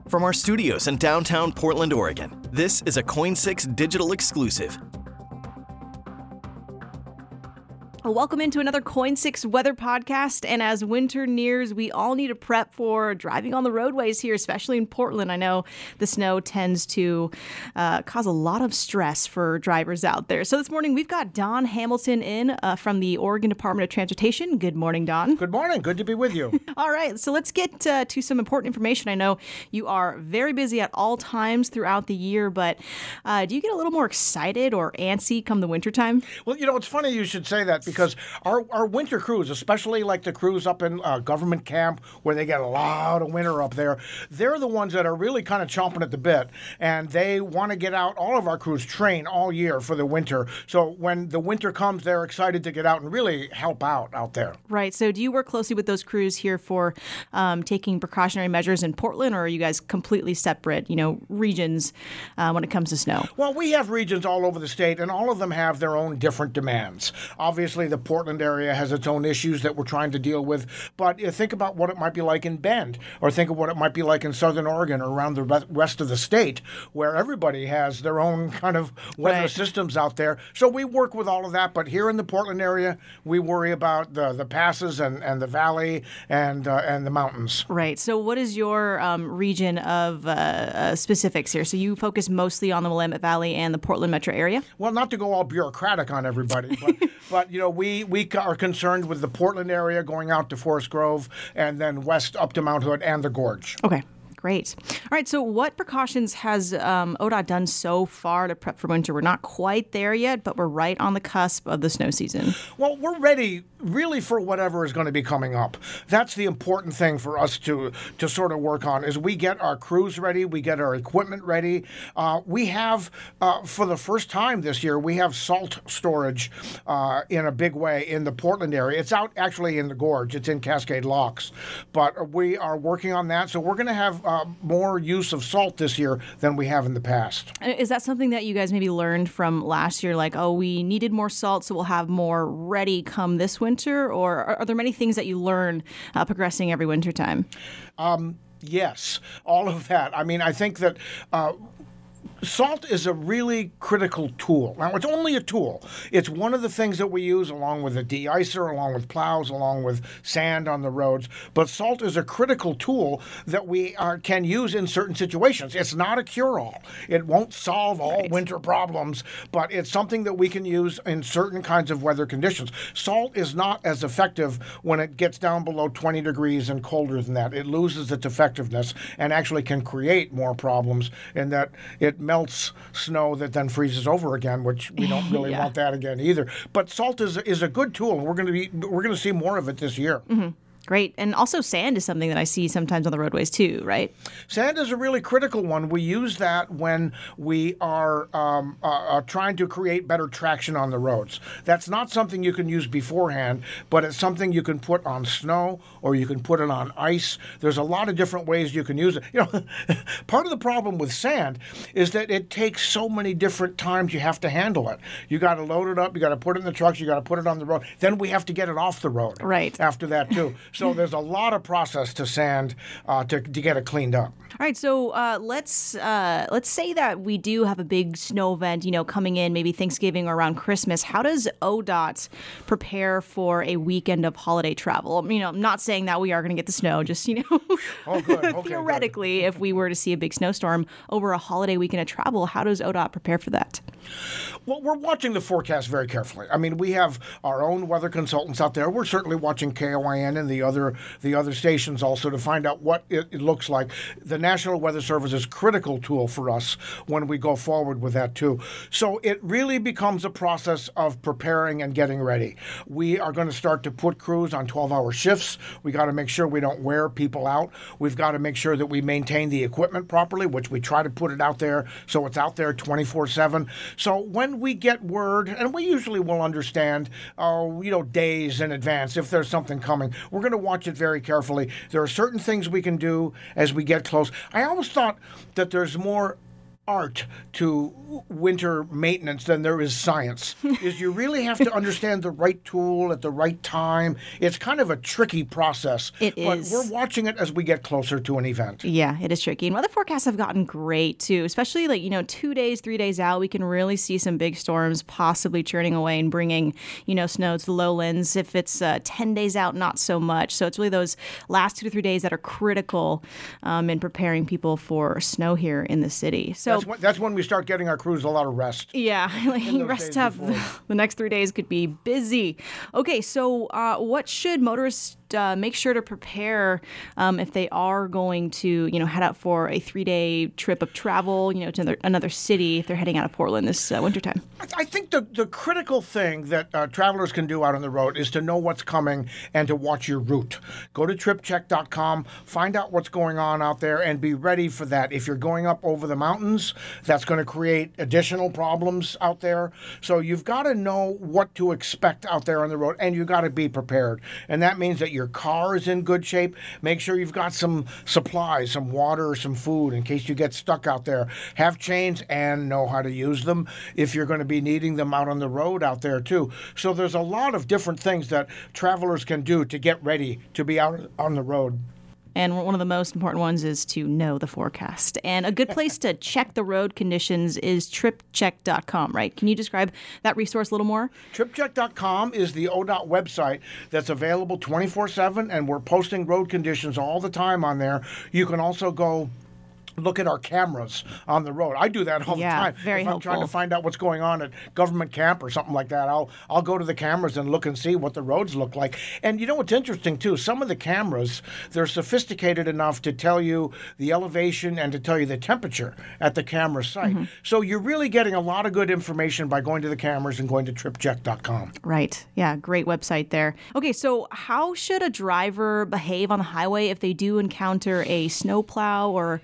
From our studios in downtown Portland, Oregon, this is a Coin6 digital exclusive. Welcome into another Coin6 weather podcast. And as winter nears, we all need to prep for driving on the roadways here, especially in Portland. I know the snow tends to cause a lot of stress for drivers out there. So this morning, we've got Don Hamilton in from the Oregon Department of Transportation. Good morning, Don. Good morning. Good to be with you. All right. So let's get to some important information. I know you are very busy at all times throughout the year, but do you get a little more excited or antsy come the wintertime? Well, you know, it's funny you should say that because our winter crews, especially like the crews up in government camp where they get a lot of winter up there, they're the ones that are really kind of chomping at the bit. And they want to get out. All of our crews train all year for the winter. So when the winter comes, they're excited to get out and really help out there. Right. So do you work closely with those crews here for taking precautionary measures in Portland, or are you guys completely separate, regions when it comes to snow? Well, we have regions all over the state, and all of them have their own different demands. Obviously, the Portland area has its own issues that we're trying to deal with, but think about what it might be like in Bend, or think of what it might be like in Southern Oregon or around the rest of the state, where everybody has their own kind of weather systems out there. So we work with all of that, but here in the Portland area, we worry about the passes and the valley and the mountains. Right. So what is your region of specifics here? So you focus mostly on the Willamette Valley and the Portland metro area? Well, not to go all bureaucratic on everybody, but we are concerned with the Portland area going out to Forest Grove and then west up to Mount Hood and the Gorge. Okay. Great. All right. So what precautions has ODOT done so far to prep for winter? We're not quite there yet, but we're right on the cusp of the snow season. Well, we're ready really for whatever is going to be coming up. That's the important thing for us to sort of work on is we get our crews ready, we get our equipment ready. We have, for the first time this year, we have salt storage in a big way in the Portland area. It's out actually in the Gorge. It's in Cascade Locks. But we are working on that. So we're going to have more use of salt this year than we have in the past. Is that something that you guys maybe learned from last year? Like, we needed more salt, so we'll have more ready come this winter? Or are there many things that you learn progressing every winter time? Yes, all of that. I mean, I think that salt is a really critical tool. Now, it's only a tool. It's one of the things that we use along with the de-icer, along with plows, along with sand on the roads. But salt is a critical tool that we can use in certain situations. It's not a cure-all. It won't solve all winter problems, but it's something that we can use in certain kinds of weather conditions. Salt is not as effective when it gets down below 20 degrees and colder than that. It loses its effectiveness and actually can create more problems in that it melts snow that then freezes over again, which we don't really want that again either. But salt is a good tool, and we're going to see more of it this year. Mm-hmm. Great. And also sand is something that I see sometimes on the roadways too, right? Sand is a really critical one. We use that when we are trying to create better traction on the roads. That's not something you can use beforehand, but it's something you can put on snow or you can put it on ice. There's a lot of different ways you can use it. Part of the problem with sand is that it takes so many different times you have to handle it. You got to load it up, you got to put it in the trucks, you got to put it on the road. Then we have to get it off the road after that too. So there's a lot of process to sand to get it cleaned up. All right, so let's say that we do have a big snow event, coming in, maybe Thanksgiving or around Christmas. How does ODOT prepare for a weekend of holiday travel? I'm not saying that we are going to get the snow, just Oh, good. Okay, theoretically, if we were to see a big snowstorm over a holiday weekend of travel, how does ODOT prepare for that? Well, we're watching the forecast very carefully. I mean, we have our own weather consultants out there. We're certainly watching KOIN and the other stations also to find out what it looks like. The National Weather Service is a critical tool for us when we go forward with that too. So it really becomes a process of preparing and getting ready. We are going to start to put crews on 12-hour shifts. We got to make sure we don't wear people out. We've got to make sure that we maintain the equipment properly, which we try to put it out there so it's out there 24/7. So when we get word, and we usually will understand, days in advance if there's something coming, we're going to watch it very carefully. There are certain things we can do as we get close. I always thought that there's more art to winter maintenance than there is science. Is you really have to understand the right tool at the right time. It's kind of a tricky process. It but is. We're watching it as we get closer to an event. Yeah, it is tricky. And weather forecasts have gotten great too, especially 2 days, 3 days out. We can really see some big storms possibly churning away and bringing, snow to the lowlands. If it's 10 days out, not so much. So it's really those last 2 to 3 days that are critical in preparing people for snow here in the city. So that's when we start getting our crews a lot of rest. yeah, rest up. The next 3 days could be busy. Okay, so what should motorists make sure to prepare if they are going to, head out for a 3-day trip of travel, to another city if they're heading out of Portland this wintertime? I think the critical thing that travelers can do out on the road is to know what's coming and to watch your route. Go to tripcheck.com, find out what's going on out there, and be ready for that. If you're going up over the mountains, that's going to create additional problems out there. So you've got to know what to expect out there on the road, and you've got to be prepared. And that means that your car is in good shape. Make sure you've got some supplies, some water, some food in case you get stuck out there. Have chains and know how to use them if you're going to be needing them out on the road out there too. So there's a lot of different things that travelers can do to get ready to be out on the road. And one of the most important ones is to know the forecast. And a good place to check the road conditions is tripcheck.com, right? Can you describe that resource a little more? Tripcheck.com is the ODOT website that's available 24/7, and we're posting road conditions all the time on there. You can also go look at our cameras on the road. I do that all the time. Very if helpful. I'm trying to find out what's going on at government camp or something like that, I'll go to the cameras and look and see what the roads look like. And what's interesting too, some of the cameras, they're sophisticated enough to tell you the elevation and to tell you the temperature at the camera site. Mm-hmm. So you're really getting a lot of good information by going to the cameras and going to tripcheck.com. Right. Yeah, great website there. Okay, so how should a driver behave on the highway if they do encounter a snowplow or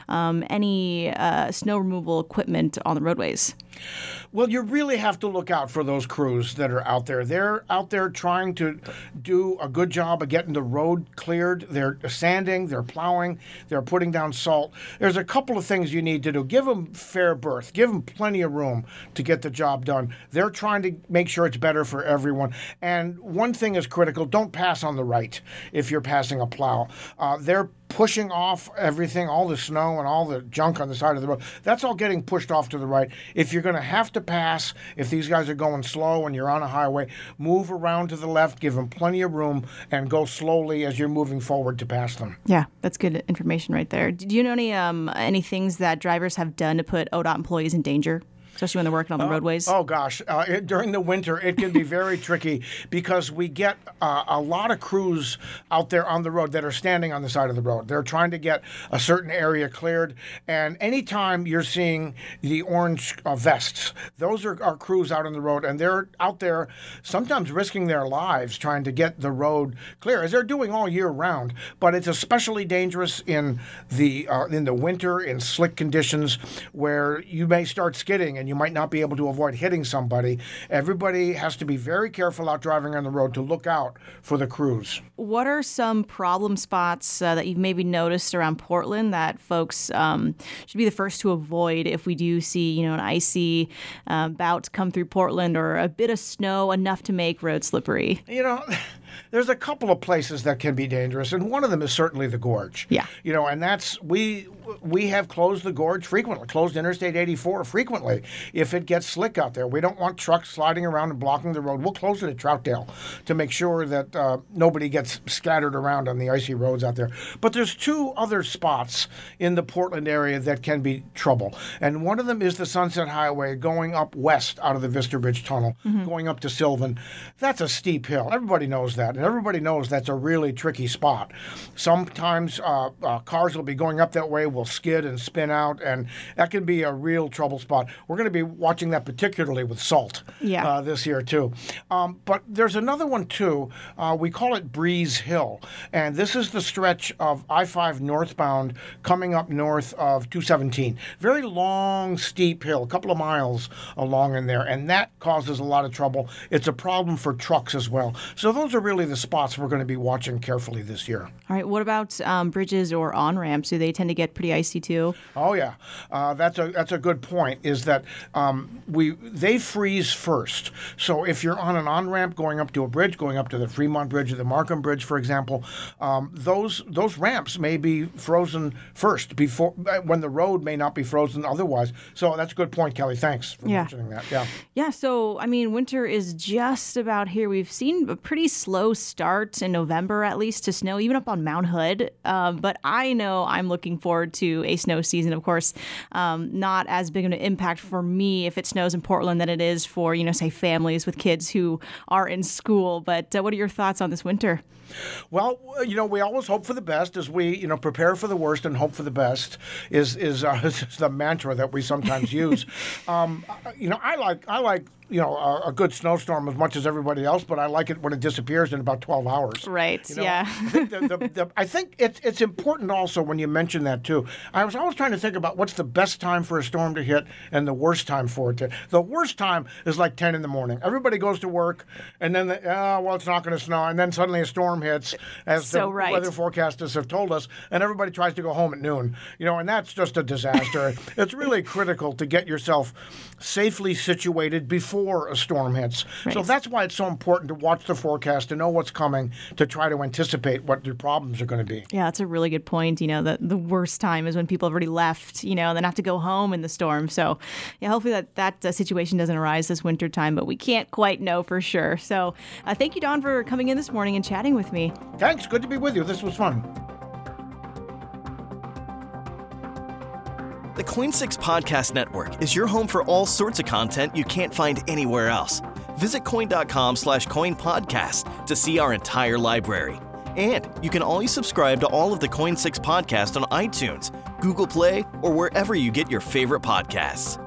any snow removal equipment on the roadways? Well, you really have to look out for those crews that are out there. They're out there trying to do a good job of getting the road cleared. They're sanding, they're plowing, they're putting down salt. There's a couple of things you need to do. Give them fair berth. Give them plenty of room to get the job done. They're trying to make sure it's better for everyone. And one thing is critical. Don't pass on the right if you're passing a plow. They're pushing off everything, all the snow and all the junk on the side of the road. That's all getting pushed off to the right. If you're going to have to pass, if these guys are going slow and you're on a highway, move around to the left, give them plenty of room, and go slowly as you're moving forward to pass them. Yeah, that's good information right there. Do you know any things that drivers have done to put ODOT employees in danger? Especially when they're working on the roadways? Oh, gosh. During the winter, it can be very tricky because we get a lot of crews out there on the road that are standing on the side of the road. They're trying to get a certain area cleared. And anytime you're seeing the orange vests, those are our crews out on the road. And they're out there sometimes risking their lives trying to get the road clear, as they're doing all year round. But it's especially dangerous in the winter, in slick conditions, where you may start skidding and you might not be able to avoid hitting somebody. Everybody has to be very careful out driving on the road to look out for the crews. What are some problem spots that you've maybe noticed around Portland that folks should be the first to avoid if we do see, an icy bout come through Portland or a bit of snow enough to make roads slippery? There's a couple of places that can be dangerous, and one of them is certainly the gorge. Yeah. And that's we have closed the gorge frequently, closed Interstate 84 frequently if it gets slick out there. We don't want trucks sliding around and blocking the road. We'll close it at Troutdale to make sure that nobody gets scattered around on the icy roads out there. But there's two other spots in the Portland area that can be trouble, and one of them is the Sunset Highway going up west out of the Vista Ridge Tunnel, going up to Sylvan. That's a steep hill. Everybody knows that. And everybody knows that's a really tricky spot. Sometimes cars will be going up that way, will skid and spin out, and that can be a real trouble spot. We're going going to be watching that particularly with salt this year too. But there's another one too. We call it Breeze Hill, and this is the stretch of I-5 northbound coming up north of 217. Very long, steep hill, a couple of miles along in there, and that causes a lot of trouble. It's a problem for trucks as well. So those are really the spots we're going to be watching carefully this year. All right. What about bridges or on-ramps? Do they tend to get pretty icy too? Oh yeah, that's a good point. Is that they freeze first. So if you're on an on-ramp going up to a bridge, going up to the Fremont Bridge or the Markham Bridge, for example, those ramps may be frozen first before when the road may not be frozen otherwise. So that's a good point, Kelly. Thanks for mentioning that. Yeah. So I mean, winter is just about here. We've seen a pretty slow start in November, at least, to snow, even up on Mount Hood. But I know I'm looking forward to a snow season. Of course, not as big of an impact for me if it snows in Portland than it is for, say, families with kids who are in school. But what are your thoughts on this winter? Well, we always hope for the best as we, prepare for the worst and hope for the best is the mantra that we sometimes use. I like a good snowstorm as much as everybody else, but I like it when it disappears in about 12 hours. Right, yeah. I think it's important also when you mention that, too. I was always trying to think about what's the best time for a storm to hit and the worst time for it to. The worst time is like 10 in the morning. Everybody goes to work, and then, it's not going to snow, and then suddenly a storm hits, as the weather forecasters have told us, and everybody tries to go home at noon. And that's just a disaster. It's really critical to get yourself safely situated before a storm hits. Right. So that's why it's so important to watch the forecast, to know what's coming, to try to anticipate what your problems are going to be. Yeah, that's a really good point. The worst time is when people have already left, and then have to go home in the storm. So, yeah, hopefully that situation doesn't arise this winter time, but we can't quite know for sure. So, thank you, Don, for coming in this morning and chatting with me. Thanks. Good to be with you. This was fun. The Coin6 Podcast Network is your home for all sorts of content you can't find anywhere else. Visit coin.com/coinpodcast to see our entire library. And you can always subscribe to all of the Coin6 podcasts on iTunes, Google Play, or wherever you get your favorite podcasts.